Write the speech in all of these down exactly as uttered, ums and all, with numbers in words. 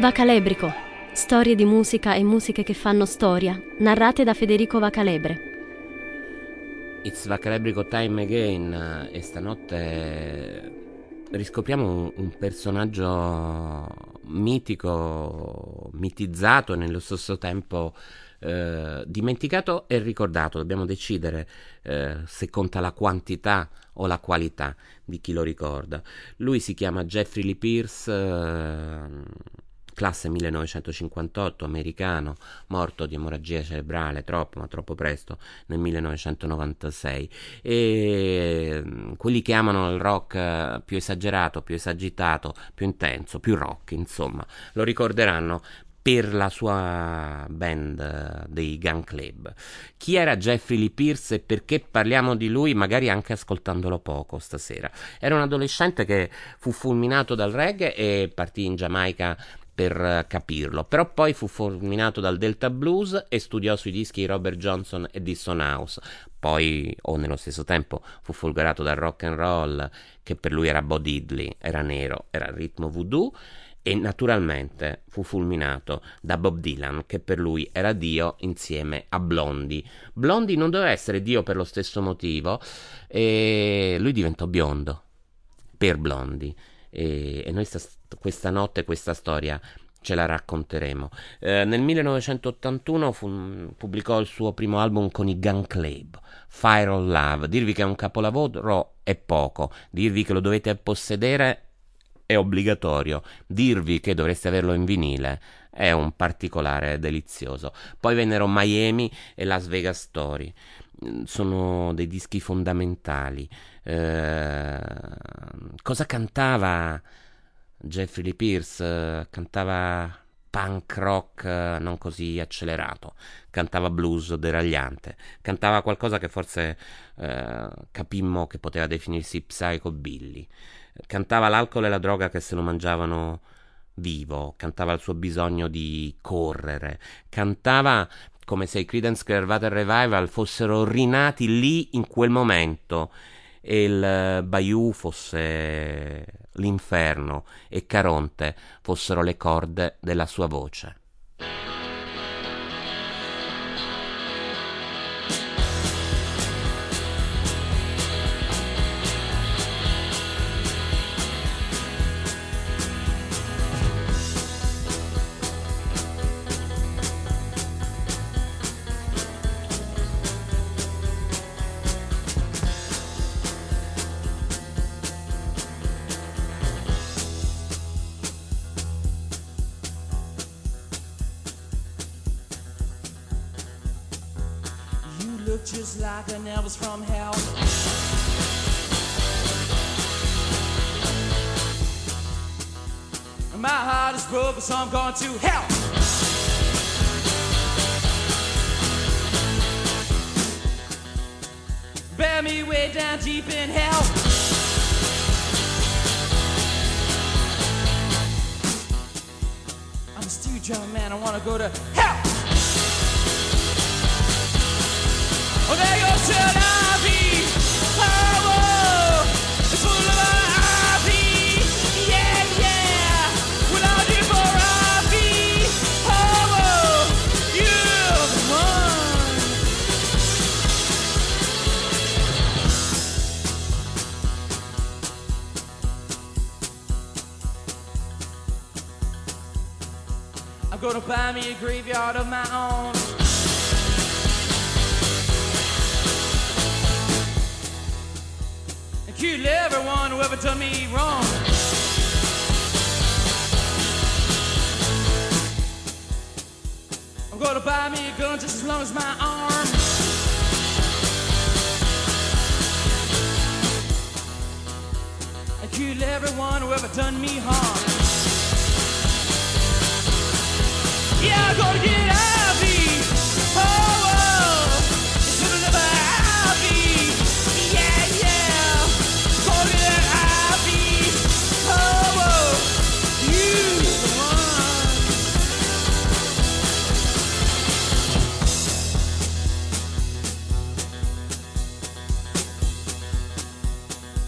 Vacalebrico. Storie di musica e musiche che fanno storia, narrate da Federico Vacalebre. It's Vacalebrico time again, e stanotte riscopriamo un, un personaggio mitico, mitizzato e nello stesso tempo eh, dimenticato e ricordato. Dobbiamo decidere eh, se conta la quantità o la qualità di chi lo ricorda. Lui si chiama Jeffrey Lee Pierce, eh, classe millenovecentocinquantotto, americano, morto di emorragia cerebrale troppo, ma troppo presto, nel millenovecentonovantasei. E quelli che amano il rock più esagerato, più esagitato, più intenso, più rock, insomma, lo ricorderanno per la sua band dei Gun Club. Chi era Jeffrey Lee Pierce e perché parliamo di lui, magari anche ascoltandolo poco stasera? Era un adolescente che fu fulminato dal reggae e partì in Giamaica per capirlo, però poi fu fulminato dal Delta Blues e studiò sui dischi di Robert Johnson e di Son House. Poi, o nello stesso tempo, fu folgorato dal rock and roll, che per lui era Bo Diddley, era nero, era il ritmo voodoo, e naturalmente fu fulminato da Bob Dylan, che per lui era Dio insieme a Blondie. Blondie non doveva essere Dio per lo stesso motivo, e lui diventò biondo per Blondie. E, e noi sta, questa notte questa storia ce la racconteremo. Eh, nel millenovecentottantuno fu, pubblicò il suo primo album con i Gun Club, Fire of Love. Dirvi che è un capolavoro è poco, dirvi che lo dovete possedere è obbligatorio, dirvi che dovreste averlo in vinile è un particolare delizioso. Poi vennero Miami e Las Vegas Story, sono dei dischi fondamentali. Eh, cosa cantava Jeffrey Lee Pierce? Cantava punk rock non così accelerato, cantava blues deragliante, cantava qualcosa che forse eh, capimmo che poteva definirsi psychobilly. Cantava l'alcol e la droga che se lo mangiavano vivo, cantava il suo bisogno di correre, cantava come se i Creedence Clearwater Revival fossero rinati lì in quel momento e il Bayou fosse l'inferno e Caronte fossero le corde della sua voce. Just like an Elvis from hell. My heart is broken, so I'm going to hell. Bear me way down deep in hell. I'm a steel drum man, I wanna go to hell. Oh, there goes an I V. Oh, whoa. It's full of I V. Yeah, yeah. What I do for I V. Oh, whoa. You're the one. I'm gonna buy me a graveyard of my own. Kill everyone who ever done me wrong. I'm gonna buy me a gun just as long as my arm. And kill everyone who ever done me harm. Yeah, I'm gonna get I V. Oh, oh. It's gonna never I V. Yeah, yeah.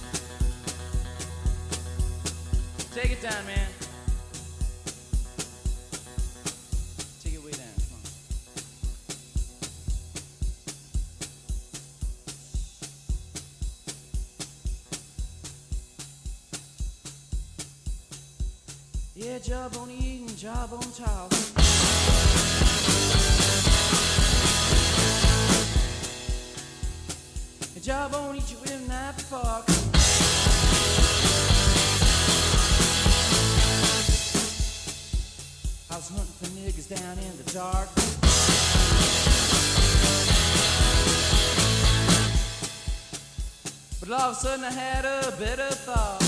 Take it down, man. Yeah, jawbone eating, jawbone talk. A jawbone eat you with a knife and fork. I was hunting for niggas down in the dark. But all of a sudden I had a better thought.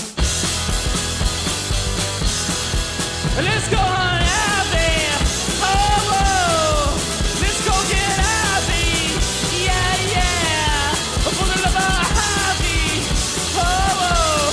Let's go on out there. Oh, whoa. Let's go get happy. Yeah, yeah. For the love of happy. Oh, whoa.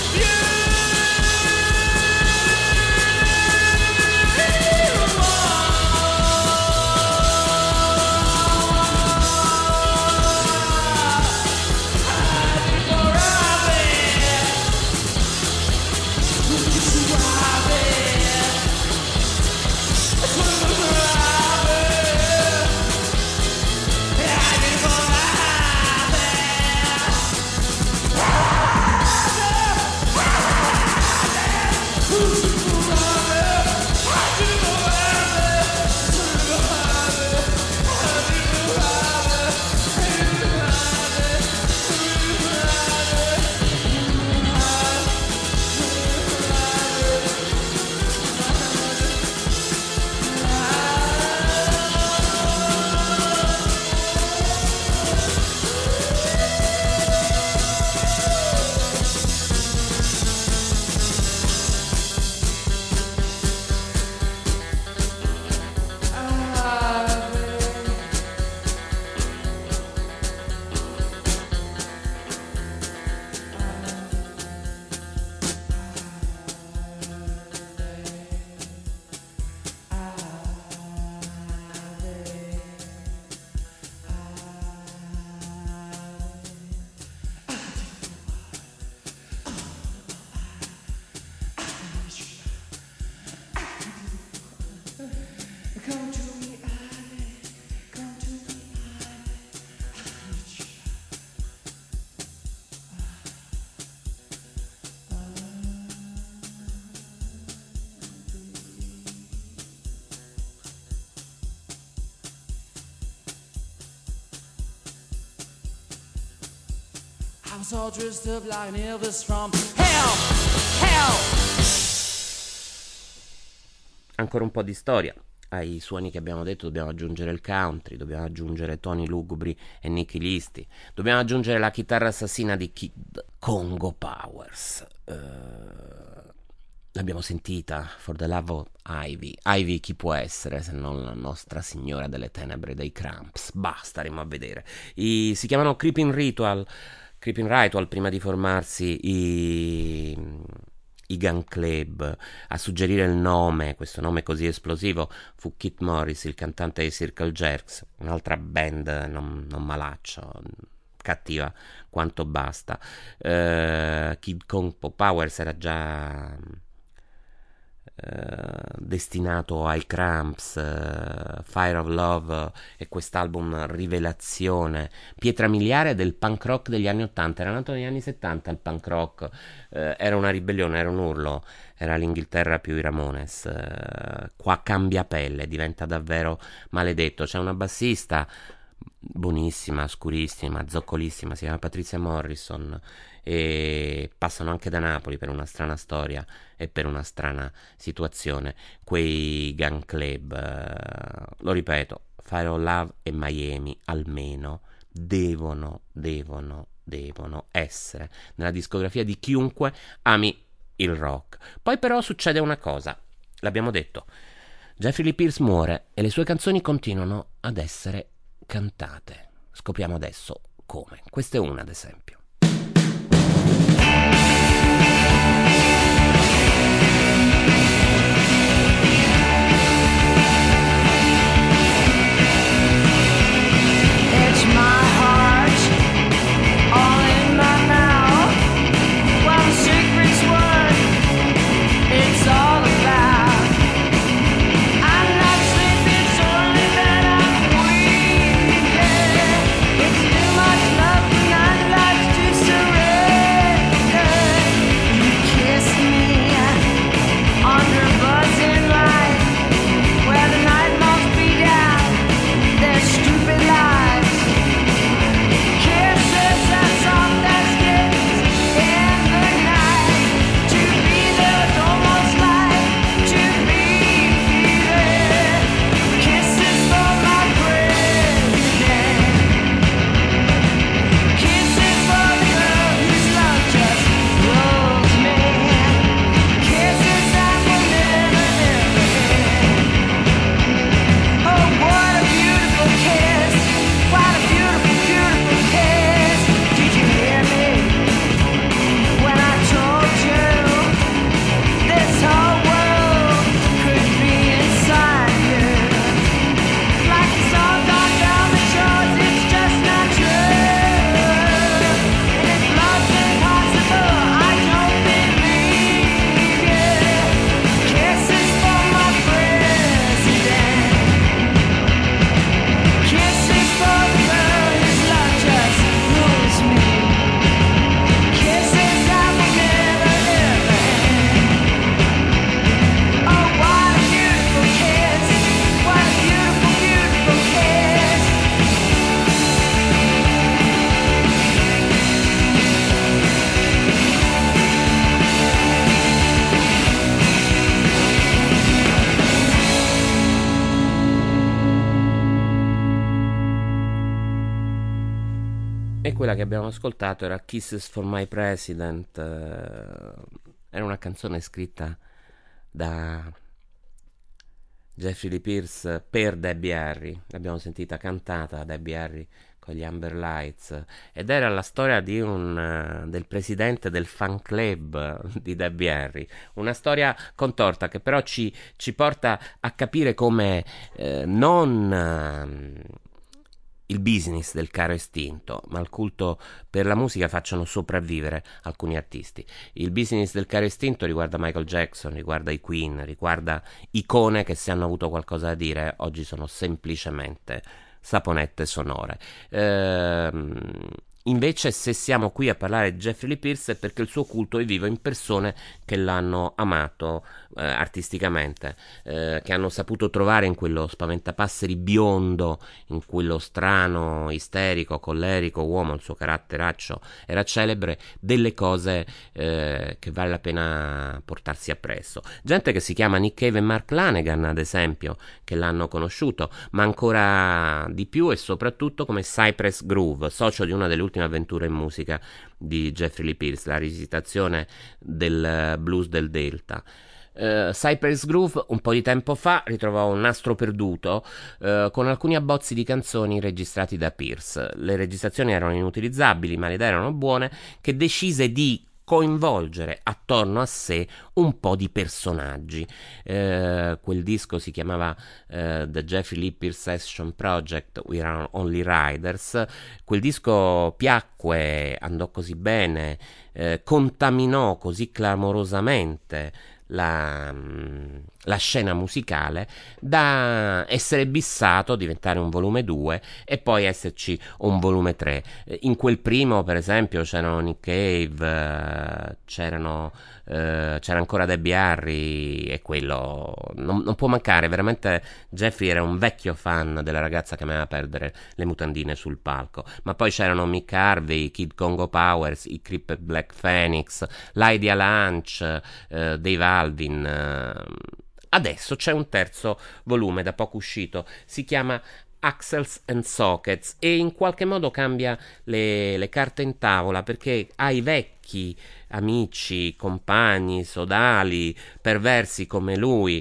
I was all dressed up like an Elvis from hell, hell. Ancora un po' di storia. Ai suoni che abbiamo detto dobbiamo aggiungere il country, dobbiamo aggiungere Tony Lugubri e Nicky Listi, dobbiamo aggiungere la chitarra assassina di Kid Congo Powers. Uh, l'abbiamo sentita, For the Love of Ivy. Ivy chi può essere se non la Nostra Signora delle Tenebre dei Cramps? Bah, staremo a vedere. I, si chiamano Creeping Ritual. Creeping Ritual, prima di formarsi i, i Gun Club. A suggerire il nome, questo nome così esplosivo, fu Keith Morris, il cantante dei Circle Jerks, un'altra band non, non malaccio, cattiva quanto basta. uh, Kid Congo Powers era già Uh, destinato ai Cramps. uh, Fire of Love e quest'album rivelazione, pietra miliare del punk rock degli anni ottanta. Era nato negli anni settanta il punk rock, uh, era una ribellione, era un urlo, era l'Inghilterra più i Ramones. Uh, qua cambia pelle, diventa davvero maledetto. C'è una bassista buonissima, scurissima, zoccolissima, si chiama Patricia Morrison, e passano anche da Napoli per una strana storia e per una strana situazione quei Gun Club. Uh, lo ripeto, Fire of Love e Miami almeno devono devono devono essere nella discografia di chiunque ami il rock. Poi però succede una cosa, l'abbiamo detto, Jeffrey Lee Pierce muore e le sue canzoni continuano ad essere cantate. Scopriamo adesso come. Questa è una, ad esempio. It's my heart, all in my mouth. One secret's word, it's all about. I'm not sleeping, it's only that I'm weak. Yeah. It's too much love and I'd like to E quella che abbiamo ascoltato era Kisses for My President, eh, era una canzone scritta da Jeffrey Lee Pierce per Debbie Harry, l'abbiamo sentita cantata da Debbie Harry con gli Amber Lights, ed era la storia di un, uh, del presidente del fan club di Debbie Harry, una storia contorta che però ci, ci porta a capire come eh, non... Uh, il business del caro estinto, ma il culto per la musica facciano sopravvivere alcuni artisti. Il business del caro estinto riguarda Michael Jackson, riguarda i Queen, riguarda icone che, se hanno avuto qualcosa da dire, oggi sono semplicemente saponette sonore. Ehm... Invece, se siamo qui a parlare di Jeffrey Lee Pierce, è perché il suo culto è vivo in persone che l'hanno amato eh, artisticamente, eh, che hanno saputo trovare in quello spaventapasseri biondo, in quello strano, isterico, collerico uomo, il suo caratteraccio era celebre, delle cose eh, che vale la pena portarsi appresso. Gente che si chiama Nick Cave e Mark Lanegan, ad esempio, che l'hanno conosciuto, ma ancora di più e soprattutto come Cypress Groove, socio di una delle ultime avventure in musica di Jeffrey Lee Pierce, la rivisitazione del blues del Delta. Uh, Cypress Groove un po' di tempo fa ritrovò un nastro perduto uh, con alcuni abbozzi di canzoni registrati da Pierce. Le registrazioni erano inutilizzabili, ma le idee erano buone, che decise di coinvolgere attorno a sé un po' di personaggi. Eh, quel disco si chiamava eh, The Jeffrey Lee Pierce Session Project, We Are Only Riders. Quel disco piacque, andò così bene, eh, contaminò così clamorosamente la, la scena musicale da essere bissato, diventare un volume due e poi esserci un volume tre. In quel primo, per esempio, c'erano Nick Cave, c'erano Uh, c'era ancora Debbie Harry, e quello non, non può mancare. Veramente Jeffrey era un vecchio fan della ragazza che amava perdere le mutandine sul palco. Ma poi c'erano Mick Harvey, Kid Congo Powers, i Cripped Black Phoenix, Lydia Lunch, uh, Dave Alvin. Uh, adesso c'è un terzo volume da poco uscito, si chiama Axles and Sockets, e in qualche modo cambia le, le carte in tavola, perché ai vecchi amici, compagni, sodali, perversi come lui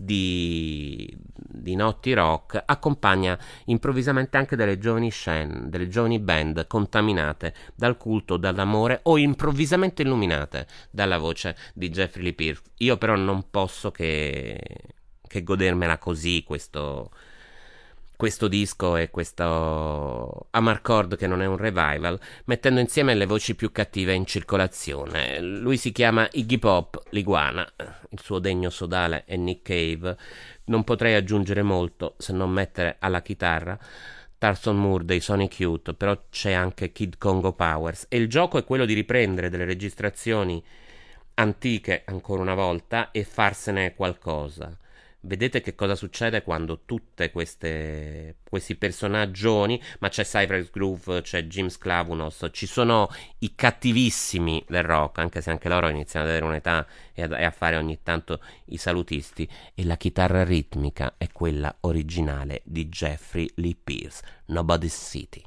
di, di Naughty Rock accompagna improvvisamente anche delle giovani scene, delle giovani band contaminate dal culto, dall'amore o improvvisamente illuminate dalla voce di Jeffrey Lee Pierce. Io però non posso che, che godermela così questo questo disco e questo Amarcord, che non è un revival, mettendo insieme le voci più cattive in circolazione. Lui si chiama Iggy Pop, l'iguana, il suo degno sodale è Nick Cave. Non potrei aggiungere molto se non mettere alla chitarra Tarston Moore dei Sonic Youth, però c'è anche Kid Congo Powers, e il gioco è quello di riprendere delle registrazioni antiche ancora una volta e farsene qualcosa. Vedete che cosa succede quando tutte queste questi personaggioni, ma c'è Cypress Groove, c'è Jim Sclavunos, ci sono i cattivissimi del rock, anche se anche loro iniziano ad avere un'età e a, e a fare ogni tanto i salutisti, e la chitarra ritmica è quella originale di Jeffrey Lee Pierce, Nobody's City.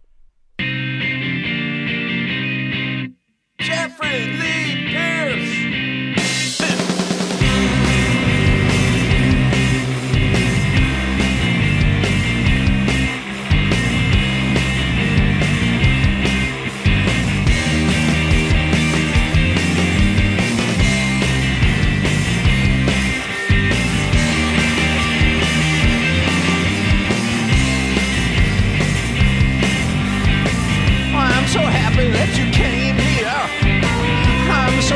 Jeffrey Lee Pierce. So happy that you came here. I'm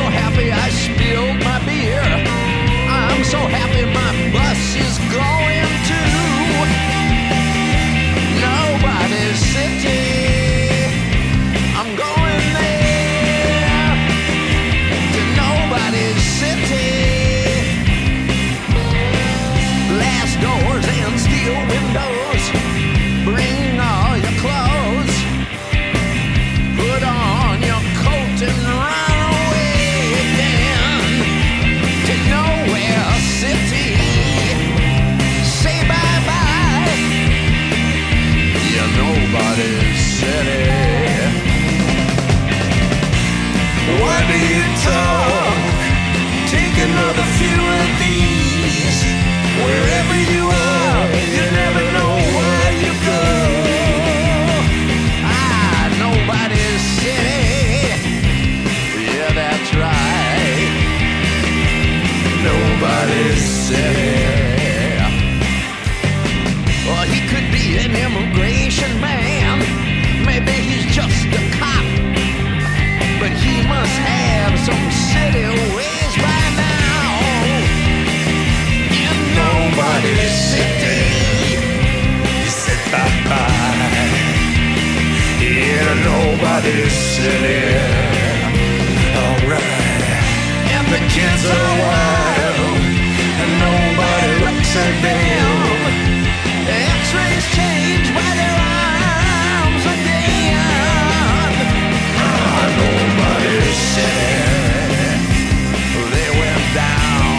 and nobody's sitting. Alright, and the kids are wild, and nobody looks at them. X-rays change by their arms again. Ah, nobody's sitting. They went down.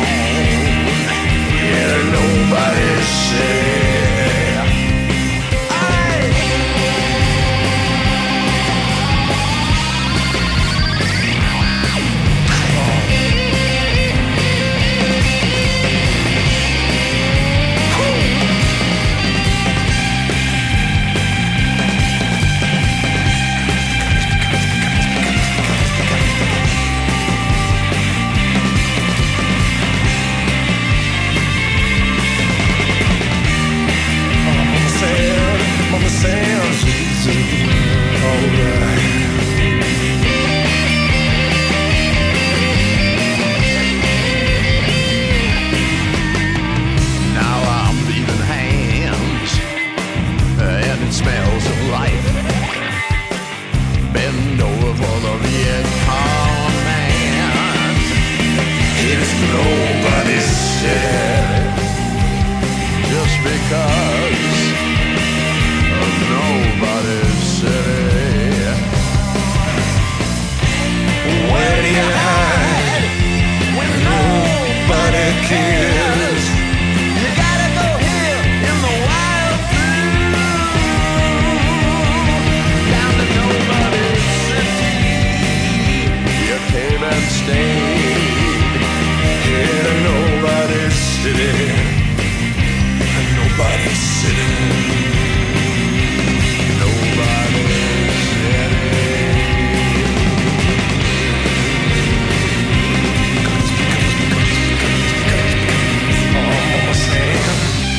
Yeah, nobody's sitting. Smells of life. Bend over for the Vietcong man. It's nobody's city. Just because of nobody's city. Where do you hide when nobody cares? You gotta go here in the wild blue. Down to nobody's city. You came and stayed here in nobody's city. Nobody's city. Nobody's city. Oh, Sam.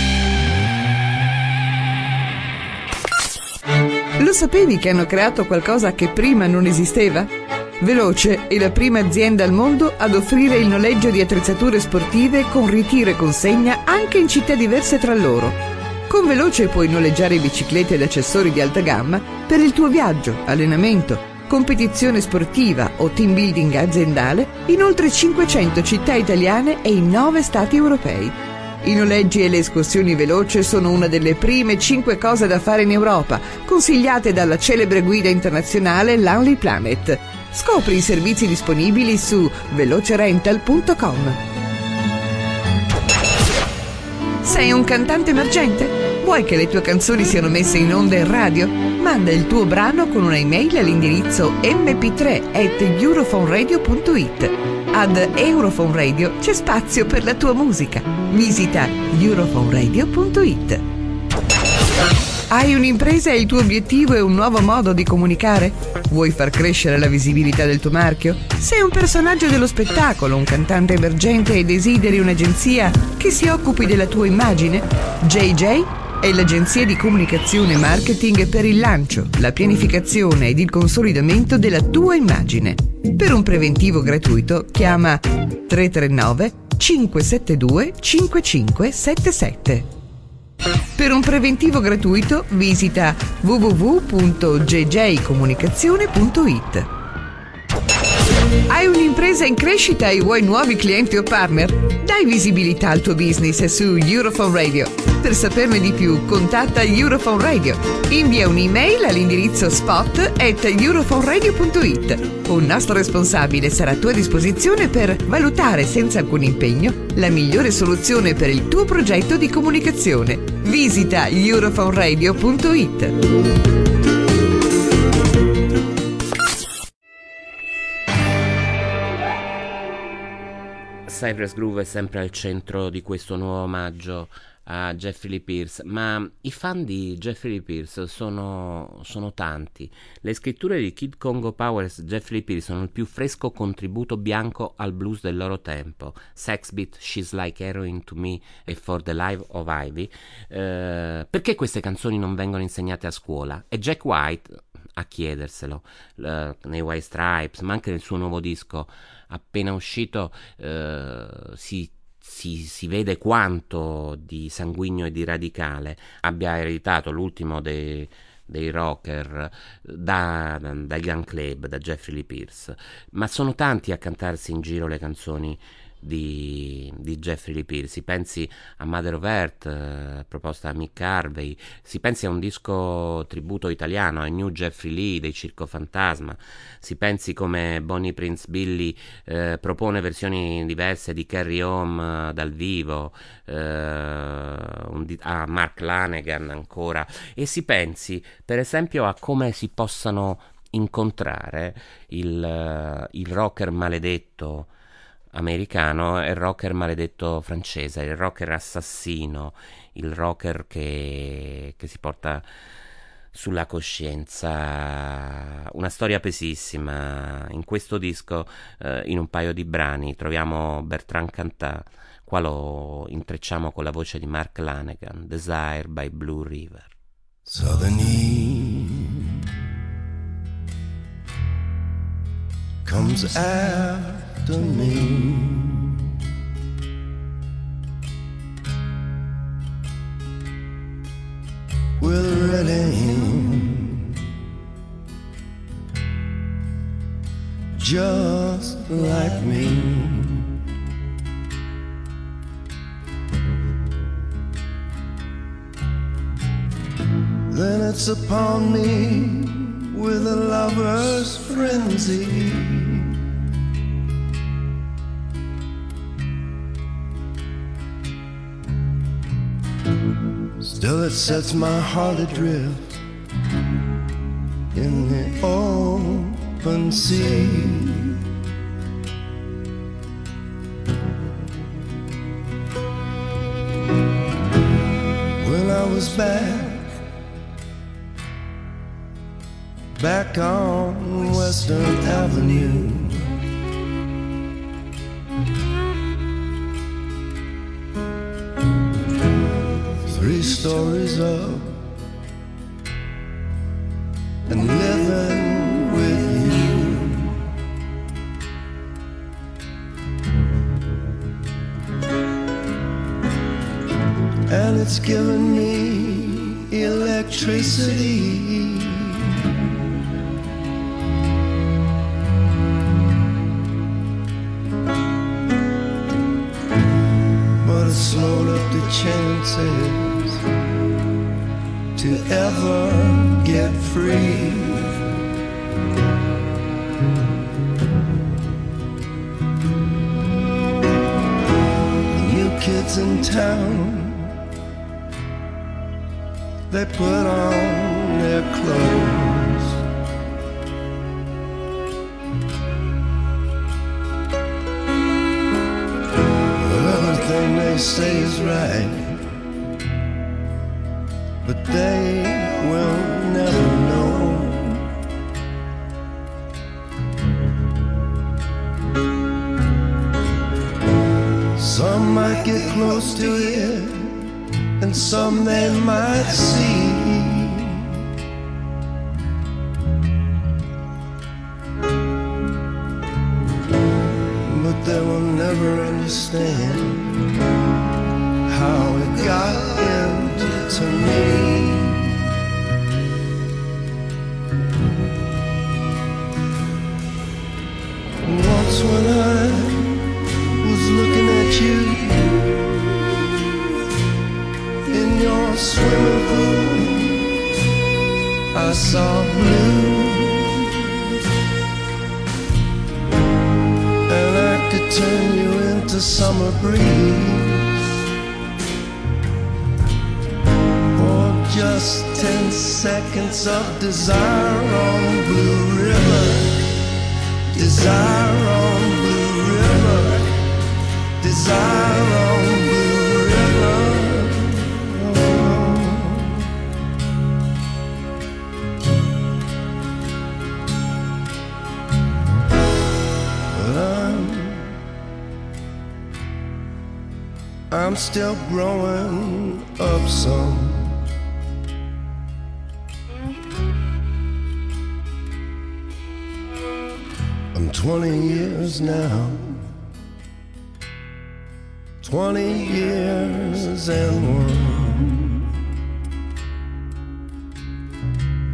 Lo sapevi che hanno creato qualcosa che prima non esisteva? Veloce è la prima azienda al mondo ad offrire il noleggio di attrezzature sportive con ritiro e consegna anche in città diverse tra loro. Con Veloce puoi noleggiare biciclette ed accessori di alta gamma per il tuo viaggio, allenamento, competizione sportiva o team building aziendale in oltre cinquecento città italiane e in nove stati europei. I noleggi e le escursioni Veloce sono una delle prime cinque cose da fare in Europa, consigliate dalla celebre guida internazionale Lonely Planet. Scopri i servizi disponibili su velocerental punto com. Sei un cantante emergente? Vuoi che le tue canzoni siano messe in onda in radio? Manda il tuo brano con una email all'indirizzo m p tre at eurofoneradio punto it. Ad Europhone Radio c'è spazio per la tua musica. Visita eurofoneradio punto it. Hai un'impresa e il tuo obiettivo è un nuovo modo di comunicare? Vuoi far crescere la visibilità del tuo marchio? Sei un personaggio dello spettacolo, un cantante emergente e desideri un'agenzia che si occupi della tua immagine? J J è l'agenzia di comunicazione e marketing per il lancio, la pianificazione ed il consolidamento della tua immagine. Per un preventivo gratuito chiama tre tre nove cinque sette due cinque cinque sette sette. Per un preventivo gratuito visita w w w punto j j comunicazione punto it. Hai un'impresa in crescita e vuoi nuovi clienti o partner? Dai visibilità al tuo business su Europhone Radio. Per saperne di più, contatta Europhone Radio. Invia un'email all'indirizzo spot at eurofoneradio punto it. Un nostro responsabile sarà a tua disposizione per valutare senza alcun impegno la migliore soluzione per il tuo progetto di comunicazione. Visita eurofoneradio punto it. Cypress Groove è sempre al centro di questo nuovo omaggio a Jeffrey Lee Pierce, ma i fan di Jeffrey Lee Pierce sono, sono tanti. Le scritture di Kid Congo Powers e Jeffrey Lee Pierce sono il più fresco contributo bianco al blues del loro tempo. Sex Beat, She's Like Heroin to Me e For the Life of Ivy. Eh, perché queste canzoni non vengono insegnate a scuola? E Jack White a chiederselo, uh, nei White Stripes, ma anche nel suo nuovo disco appena uscito, uh, si, si, si vede quanto di sanguigno e di radicale abbia ereditato l'ultimo dei, dei rocker, da, da Young Club, da Jeffrey Lee Pierce, ma sono tanti a cantarsi in giro le canzoni di, di Jeffrey Lee Pierce. Si pensi a Mother of Earth, eh, proposta da Mick Harvey, si pensi a un disco tributo italiano, a New Jeffrey Lee dei Circo Fantasma, si pensi come Bonnie Prince Billy eh, propone versioni diverse di Carry Home eh, dal vivo, eh, un di- a Mark Lanegan ancora, e si pensi per esempio a come si possano incontrare il, eh, il rocker maledetto americano e il rocker maledetto francese, il rocker assassino, il rocker che, che si porta sulla coscienza una storia pesissima. In questo disco, eh, in un paio di brani, troviamo Bertrand Cantat, qua lo intrecciamo con la voce di Mark Lanegan, Desire by Blue River. Southern Eve comes after me, with a red hand, just like me. Then it's upon me with a lover's frenzy. Still it sets my heart adrift in the open sea. When I was back Back on Western Avenue, three stories up and living with you. And it's given me electricity. Slowed up the chances to ever get free. The new kids in town, they put on their clothes, everything they say is right, but they will never know. Some might get close to it, and some they might see. But they will never understand how it got into me. Once when I was looking at you in your swimming pool, I saw blue, and I could turn you into summer breeze. Just ten seconds of desire on Blue River, desire on Blue River, desire on Blue River. But I'm, I'm still growing up some. I'm twenty years now, twenty years and one.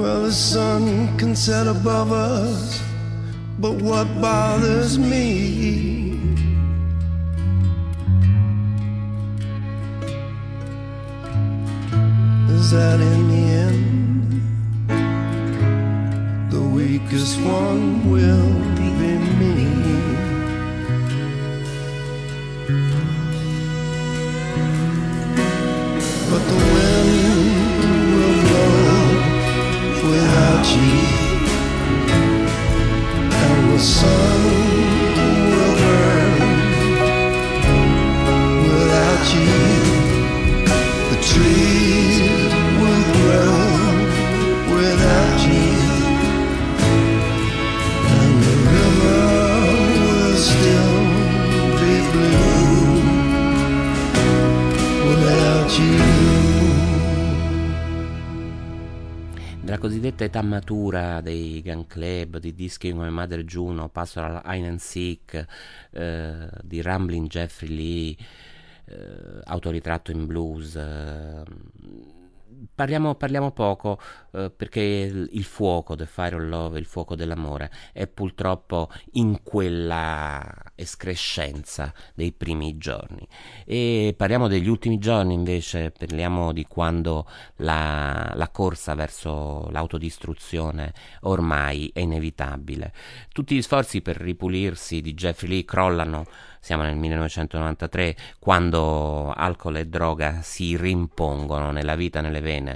Well, the sun can set above us, but what bothers me is that in the end, the weakest one will be me. But the wind will blow without you, and the sun will burn without you. The trees will grow without you, and the river will still be blue without you. Della cosiddetta età matura dei Gun Club, di dischi come Mother Juno, Pastoral Hide and Seek, eh, di Ramblin' Jeffrey Lee, eh, Autoritratto in Blues. Eh, parliamo, parliamo poco eh, perché il, il fuoco del Fire of Love, il fuoco dell'amore, è purtroppo in quella escrescenza dei primi giorni. E parliamo degli ultimi giorni invece, parliamo di quando la, la corsa verso l'autodistruzione ormai è inevitabile. Tutti gli sforzi per ripulirsi di Jeffrey Lee crollano. Siamo nel millenovecentonovantatré, quando alcol e droga si rimpongono nella vita, nelle vene,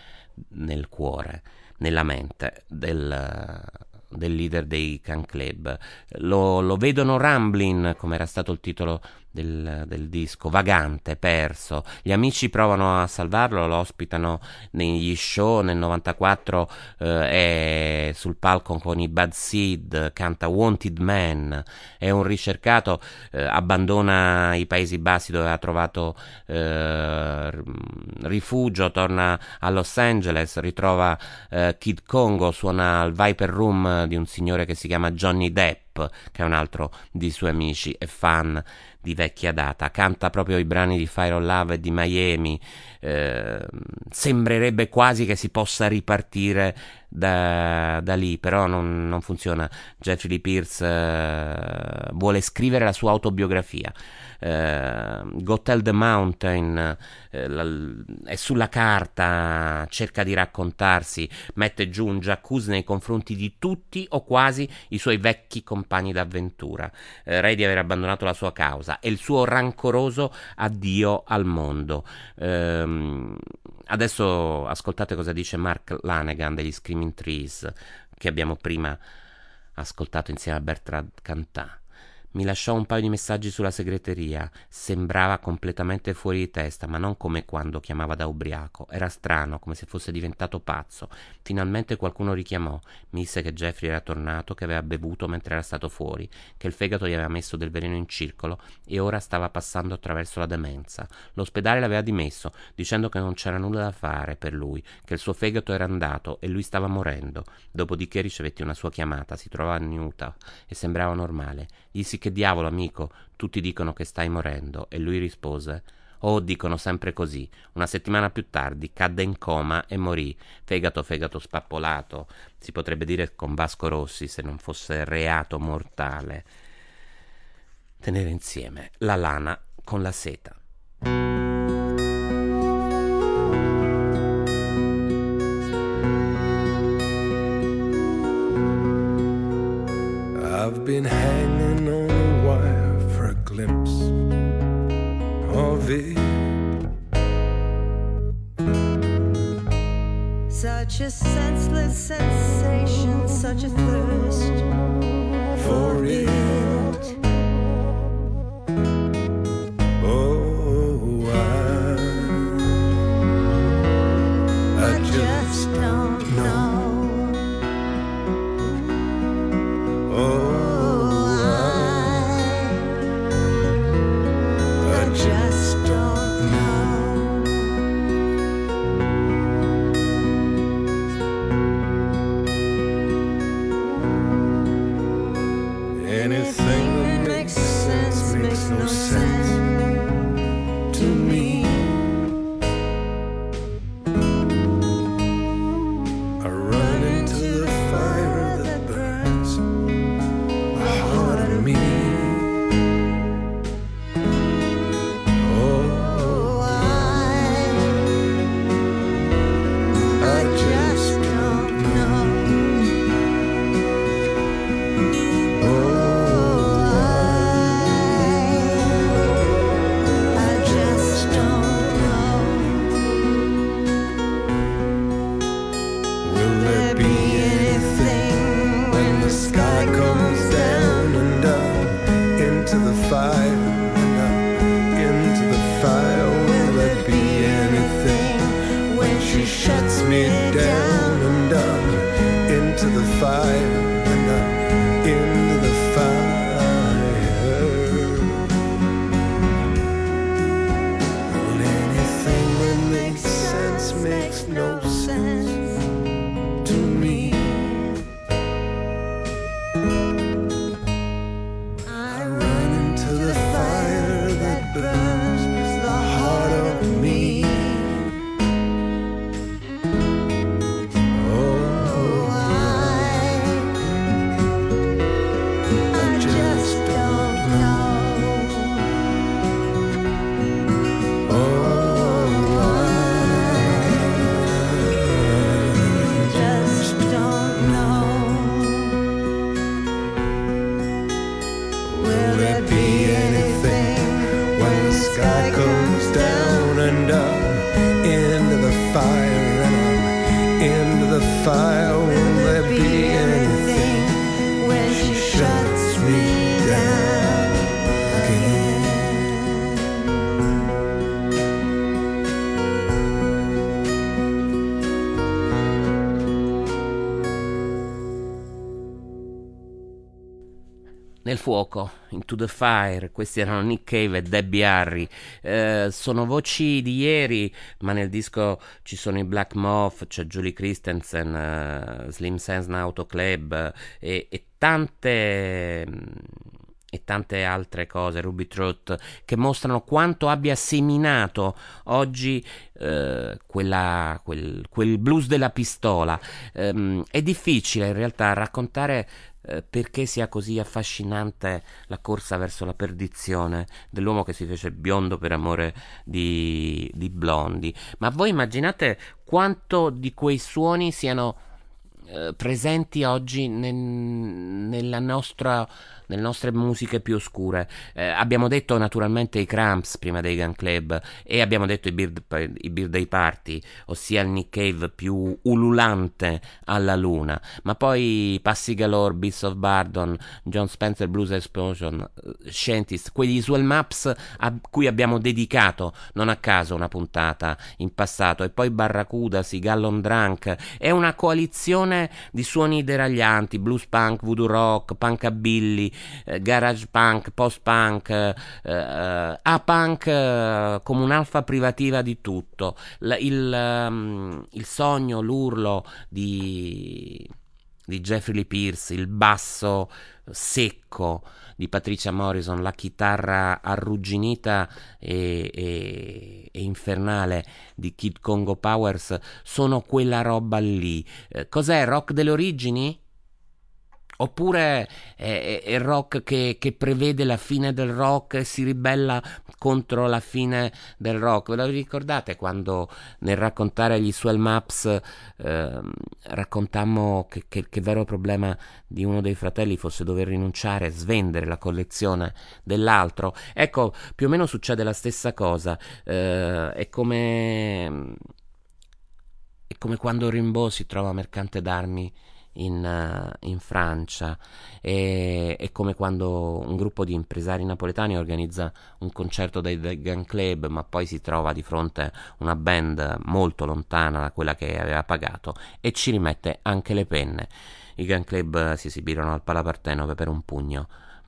nel cuore, nella mente del, del leader dei Gun Club. Lo, lo vedono Ramblin', come era stato il titolo del, del disco, vagante, perso. Gli amici provano a salvarlo, lo ospitano negli show. Nel novantaquattro eh, è sul palco con i Bad Seed, canta Wanted Man, è un ricercato, eh, abbandona i Paesi Bassi dove ha trovato eh, rifugio, torna a Los Angeles, ritrova eh, Kid Congo, suona al Viper Room di un signore che si chiama Johnny Depp, che è un altro dei suoi amici e fan di vecchia data. Canta proprio i brani di Fire of Love e di Miami. Eh, sembrerebbe quasi che si possa ripartire da, da lì, però non, non funziona. Jeffrey Lee Pierce eh, vuole scrivere la sua autobiografia. eh, Go Tell the Mountain eh, la, è sulla carta, cerca di raccontarsi, mette giù un jacuzzi nei confronti di tutti o quasi i suoi vecchi compagni d'avventura, eh, re di aver abbandonato la sua causa e il suo rancoroso addio al mondo. Ehm, adesso ascoltate cosa dice Mark Lanegan degli Screaming Trees, che abbiamo prima ascoltato insieme a Bertrand Cantat. Mi lasciò un paio di messaggi sulla segreteria. Sembrava completamente fuori di testa, ma non come quando chiamava da ubriaco. Era strano, come se fosse diventato pazzo. Finalmente qualcuno richiamò. Mi disse che Jeffrey era tornato, che aveva bevuto mentre era stato fuori, che il fegato gli aveva messo del veleno in circolo e ora stava passando attraverso la demenza. L'ospedale l'aveva dimesso, dicendo che non c'era nulla da fare per lui, che il suo fegato era andato e lui stava morendo. Dopodiché ricevetti una sua chiamata, si trovava in Utah e sembrava normale. Gli dissi: che diavolo, amico, tutti dicono che stai morendo. E lui rispose: oh, dicono sempre così. Una settimana più tardi cadde in coma e morì. Fegato, fegato spappolato, si potrebbe dire con Vasco Rossi, se non fosse reato mortale tenere insieme la lana con la seta. I've been hanging on a wire for a glimpse of it. Such a senseless sensation, such a thirst for it. Oh, I, I just don't know. Oh, anything she shuts me down and I'm into the fire and I'm into the fire. Well, anything that makes sense makes no sense to me. I run into the fire that burns the heart of me. Oh, I, I just don't know. Oh, I just don't know. Will there be anything when the sky comes down and I'm into the fire and I'm into the fire? Will there be anything when she shuts me down again? Nel fuoco, Into the Fire, questi erano Nick Cave e Debbie Harry. Eh, sono voci di ieri, ma nel disco ci sono i Black Moth, c'è Julie Christensen, eh, Slim Sense Auto Club eh, e, e tante e tante altre cose, Ruby Truth, che mostrano quanto abbia seminato oggi eh, quella, quel, quel blues della pistola. Ehm, è difficile in realtà raccontare Eh, perché sia così affascinante la corsa verso la perdizione dell'uomo che si fece biondo per amore di, di Blondie. Ma voi immaginate quanto di quei suoni siano eh, presenti oggi nel, nella nostra nelle nostre musiche più oscure. Eh, abbiamo detto naturalmente i Cramps prima dei Gun Club e abbiamo detto i, Bird, i Birthday Party, ossia il Nick Cave più ululante alla luna, ma poi Passy Galore, Beasts of Bardon, John Spencer Blues Explosion, Scientist, quegli Swell Maps a cui abbiamo dedicato non a caso una puntata in passato, e poi Barracuda, Sigallon Drunk. È una coalizione di suoni deraglianti, blues punk, voodoo rock, punkabilly, Eh, garage punk, post punk, eh, eh, a-punk, eh, come un'alfa privativa di tutto. L- il, um, il sogno, l'urlo di, di Jeffrey Lee Pierce, il basso secco di Patricia Morrison, la chitarra arrugginita e, e, e infernale di Kid Congo Powers sono quella roba lì. Eh, cos'è? Rock delle origini? Oppure è, è, è rock che, che prevede la fine del rock e si ribella contro la fine del rock? Ve lo ricordate quando nel raccontare gli Swell Maps eh, raccontammo che, che, che il vero problema di uno dei fratelli fosse dover rinunciare, svendere la collezione dell'altro? Ecco, più o meno succede la stessa cosa. Eh, è come è come quando Rimbaud si trova mercante d'armi In, uh, in Francia. È, è come quando un gruppo di impresari napoletani organizza un concerto dei, dei Gun Club, ma poi si trova di fronte una band molto lontana da quella che aveva pagato e ci rimette anche le penne. I Gun Club si esibirono al Palapartenope per un pugno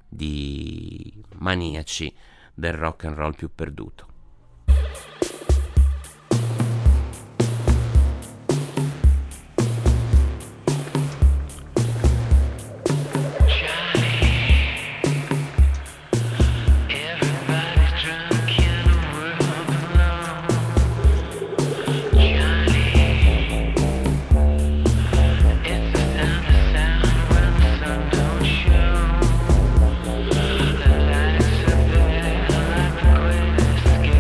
di maniaci del rock and roll più perduto. Escape.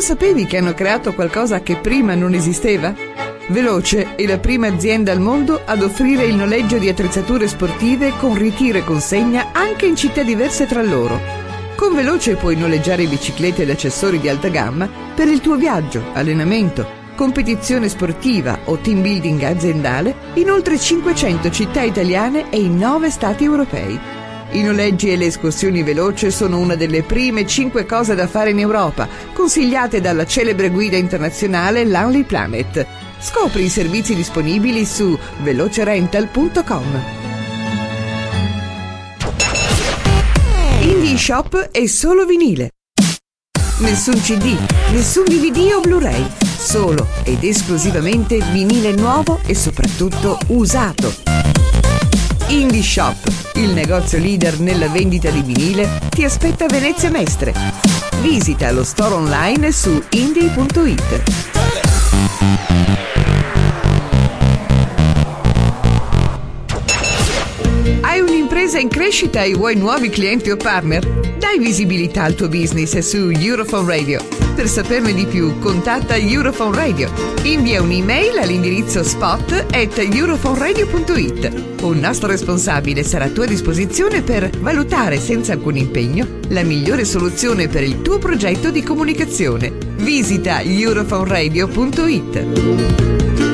sapevi che hanno creato qualcosa che prima non esisteva? Veloce è la prima azienda al mondo ad offrire il noleggio di attrezzature sportive con ritiro e consegna anche in città diverse tra loro. Con Veloce puoi noleggiare biciclette ed accessori di alta gamma per il tuo viaggio, allenamento, competizione sportiva o team building aziendale in oltre cinquecento città italiane e in nove stati europei. I noleggi e le escursioni Veloce sono una delle prime cinque cose da fare in Europa, consigliate dalla celebre guida internazionale Lonely Planet. Scopri i servizi disponibili su velocerental punto com. Indie Shop è solo vinile. Nessun C D, nessun D V D o Blu-ray, solo ed esclusivamente vinile nuovo e soprattutto usato. Indie Shop, il negozio leader nella vendita di vinile, ti aspetta a Venezia Mestre. Visita lo store online su indie punto it. Hai un'impresa in crescita e vuoi nuovi clienti o partner? Dai visibilità al tuo business su Europhone Radio. Per saperne di più, contatta Europhone Radio. Invia un'email all'indirizzo spot at europhoneradio punto it. Un nostro responsabile sarà a tua disposizione per valutare senza alcun impegno la migliore soluzione per il tuo progetto di comunicazione. Visita europhoneradio punto it.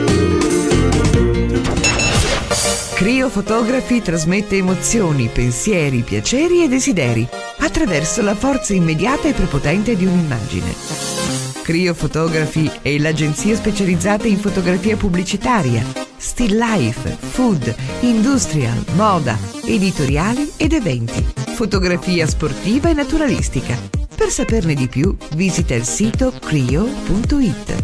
Crio Photography trasmette emozioni, pensieri, piaceri e desideri attraverso la forza immediata e prepotente di un'immagine. Crio Photography è l'agenzia specializzata in fotografia pubblicitaria, still life, food, industrial, moda, editoriali ed eventi, fotografia sportiva e naturalistica. Per saperne di più, visita il sito crio punto it.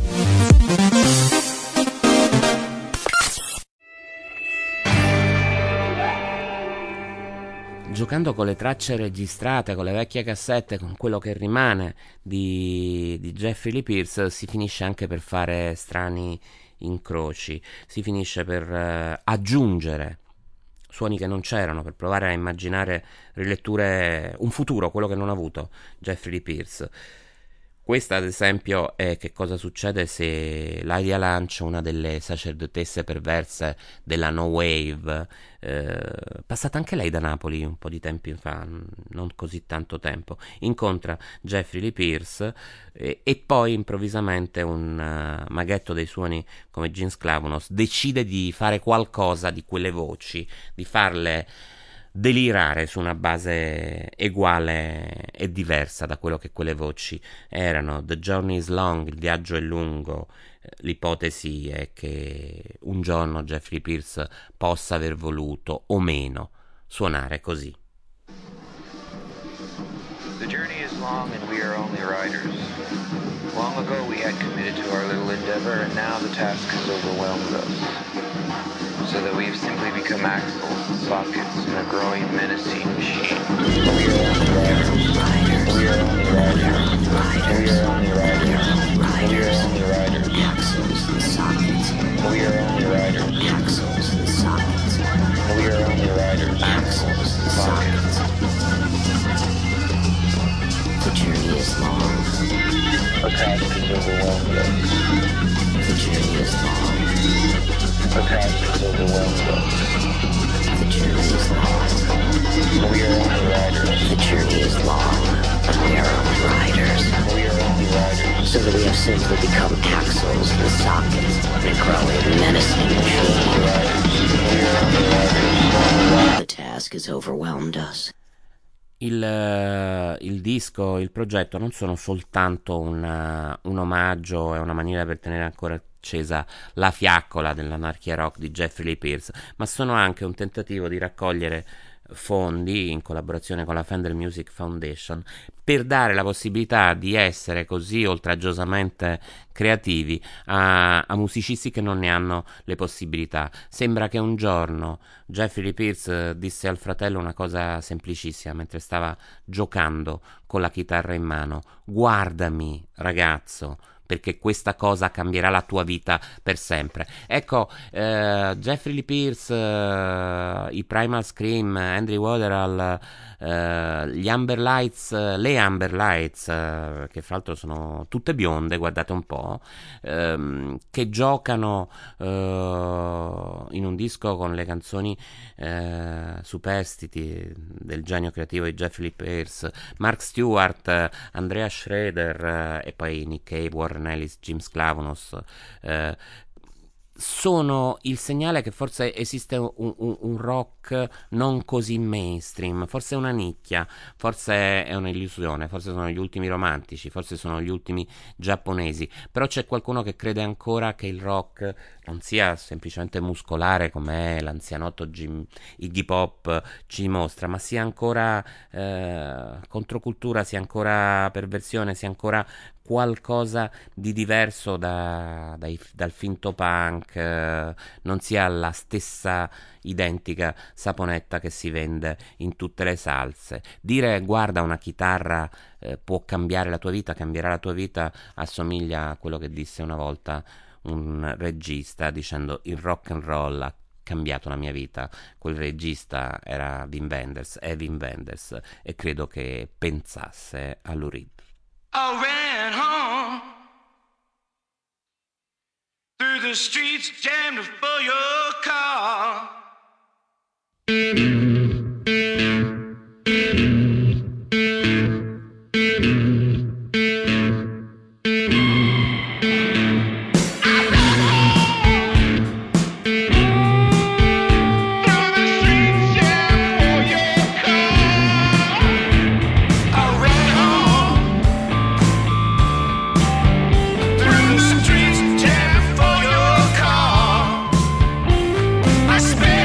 Giocando con le tracce registrate, con le vecchie cassette, con quello che rimane di, di Jeffrey Lee Pierce, si finisce anche per fare strani incroci, si finisce per eh, aggiungere suoni che non c'erano, per provare a immaginare riletture, un futuro, quello che non ha avuto Jeffrey Lee Pierce. Questa ad esempio è Che cosa succede se Lydia Lunch, una delle sacerdotesse perverse della No Wave, eh, passata anche lei da Napoli un po' di tempi fa, non così tanto tempo, incontra Jeffrey Lee Pierce eh, e poi improvvisamente un uh, maghetto dei suoni come Gene Sclavonos decide di fare qualcosa di quelle voci, di farle delirare su una base uguale e diversa da quello che quelle voci erano. The journey is long, il viaggio è lungo. L'ipotesi è che un giorno Jeffrey Pierce possa aver voluto o meno suonare così. The journey is long and we are only riders. Long ago we had committed to our little endeavor and now the task has overwhelmed us. So that we've simply become axles, sockets, in a growing menacing machine. We are only riders. We are only riders. We are only riders. We are only riders. Axles and sockets. We are only riders. Axles and sockets. We are only riders. Axles and sockets. The journey is long. A task has overwhelmed us. The journey is long. The task has overwhelmed us. The journey is long. We are only riders. The journey is long, but we are only riders. We are only riders. So that we have simply become axles and sockets in a growing menacing machine. We are only riders. The task has overwhelmed us. Il, il disco, il progetto non sono soltanto una, un omaggio e una maniera per tenere ancora accesa la fiaccola dell'anarchia rock di Jeffrey Lee Pierce, ma sono anche un tentativo di raccogliere fondi in collaborazione con la Fender Music Foundation per dare la possibilità di essere così oltraggiosamente creativi a, a musicisti che non ne hanno le possibilità. Sembra che un giorno Jeffrey Lee Pierce disse al fratello una cosa semplicissima mentre stava giocando con la chitarra in mano: guardami ragazzo, perché questa cosa cambierà la tua vita per sempre. Ecco, eh, Jeffrey Lee Pierce, eh, i Primal Scream, Andrew Waterall, eh, gli Amber Lights, eh, le Amber Lights, eh, che fra l'altro sono tutte bionde, guardate un po', ehm, che giocano eh, in un disco con le canzoni eh, superstiti del genio creativo di Jeffrey Lee Pierce, Mark Stewart, eh, Andrea Schroeder, eh, e poi Nick Cave, Warren Ellis, Jim Sclavonos, eh, sono il segnale che forse esiste un, un, un rock non così mainstream, forse è una nicchia, forse è un'illusione, forse sono gli ultimi romantici, forse sono gli ultimi giapponesi, però c'è qualcuno che crede ancora che il rock non sia semplicemente muscolare come l'anzianotto Jim, Iggy Pop ci dimostra, ma sia ancora eh, controcultura, sia ancora perversione, sia ancora qualcosa di diverso da, dai, dal finto punk, eh, non sia la stessa identica saponetta che si vende in tutte le salse. Dire guarda, una chitarra eh, può cambiare la tua vita, cambierà la tua vita, assomiglia a quello che disse una volta un regista dicendo il rock and roll ha cambiato la mia vita. Quel regista era Wim Wenders, è Wim Wenders, e credo che pensasse a Lou Reed. I ran home through the streets jammed for your car. I spent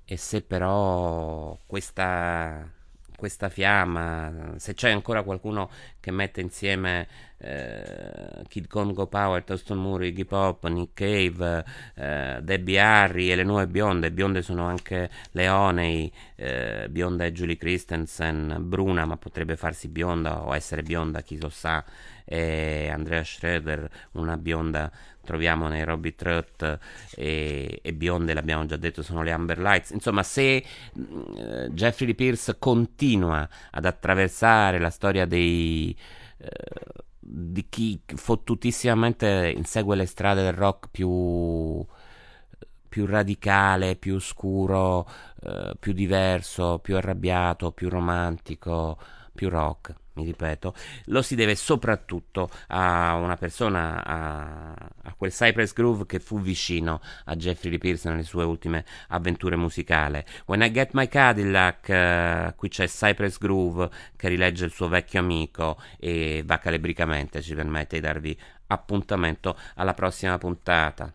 e se però questa, questa fiamma, se c'è ancora qualcuno che mette insieme eh, Kid Congo Power, Toston Moore, Iggy Pop, Nick Cave, eh, Debbie Harry e le nuove bionde, bionde sono anche Leonei, eh, bionda è Julie Christensen, bruna ma potrebbe farsi bionda o essere bionda, chi lo sa, e Andrea Schroeder, una bionda troviamo nei Robbie Trutt, e, e bionde, l'abbiamo già detto, sono le Amber Lights. Insomma, se uh, Jeffrey Lee Pierce continua ad attraversare la storia dei uh, di chi fottutissimamente insegue le strade del rock più più radicale, più scuro, uh, più diverso, più arrabbiato, più romantico, più rock, mi ripeto, lo si deve soprattutto a una persona, a, a quel Cypress Groove che fu vicino a Jeffrey Lee Pierce nelle sue ultime avventure musicali. When I Get My Cadillac, uh, qui c'è Cypress Groove che rilegge il suo vecchio amico e va calebricamente, ci permette di darvi appuntamento alla prossima puntata.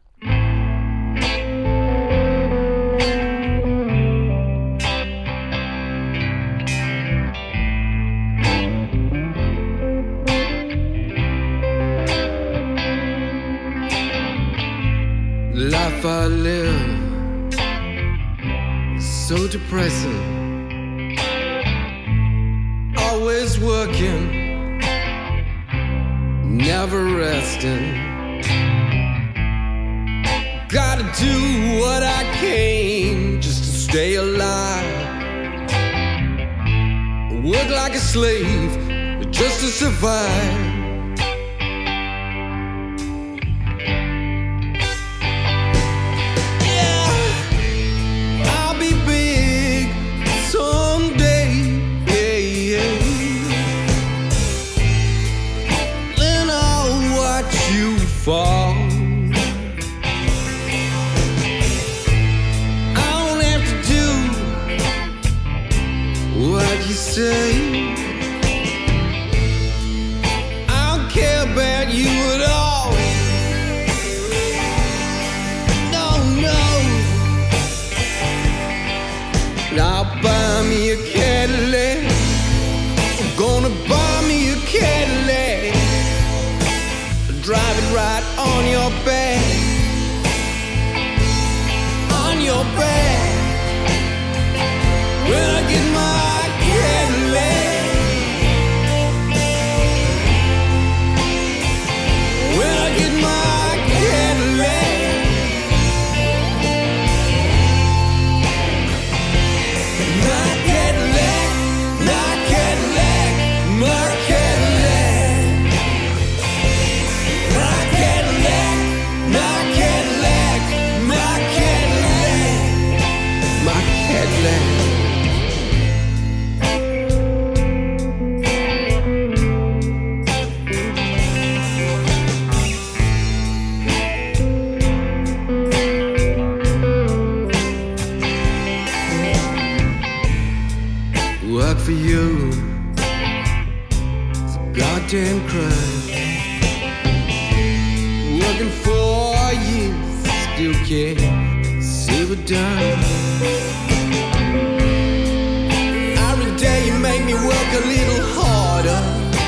Life I live so depressing, always working, never resting. Gotta do what I can just to stay alive. Work like a slave just to survive. Fall. I don't have to do what you say. I don't care about you at all. No, no. Now buy me a Cadillac. I'm gonna buy me a Cadillac. Drive it right on your back, on your back. When I get my Cadillac, when I get my Cadillac, my Cadillac, my Cadillac, my Cadillac. My Cadillac, my Cadillac, my Cadillac, my Cadillac. Work for you, it's a goddamn crime. Working for you, still can't save a dime. Every day you make me work a little harder,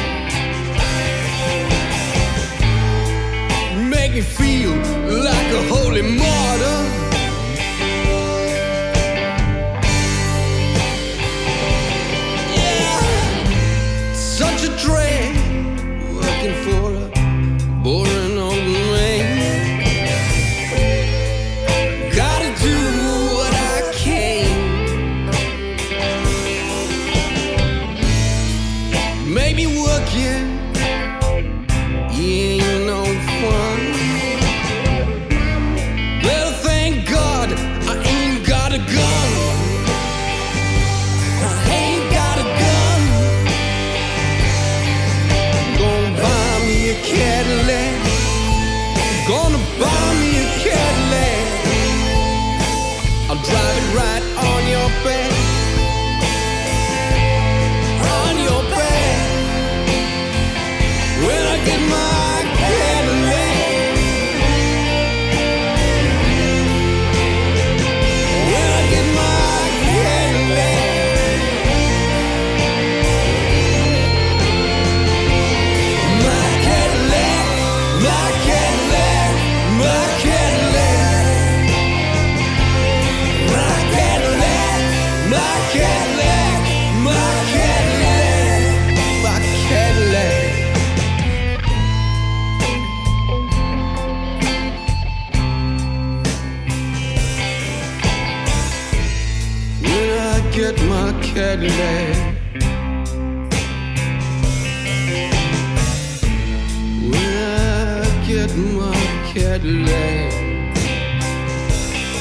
make me feel like a holy martyr. Yeah, such a drag, working for a boring old man. Gotta do what I can. Maybe working, yeah, ain't no fun. Better think get my Cadillac? When I get my Cadillac,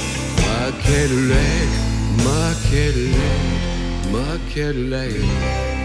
my Cadillac, my Cadillac, my Cadillac.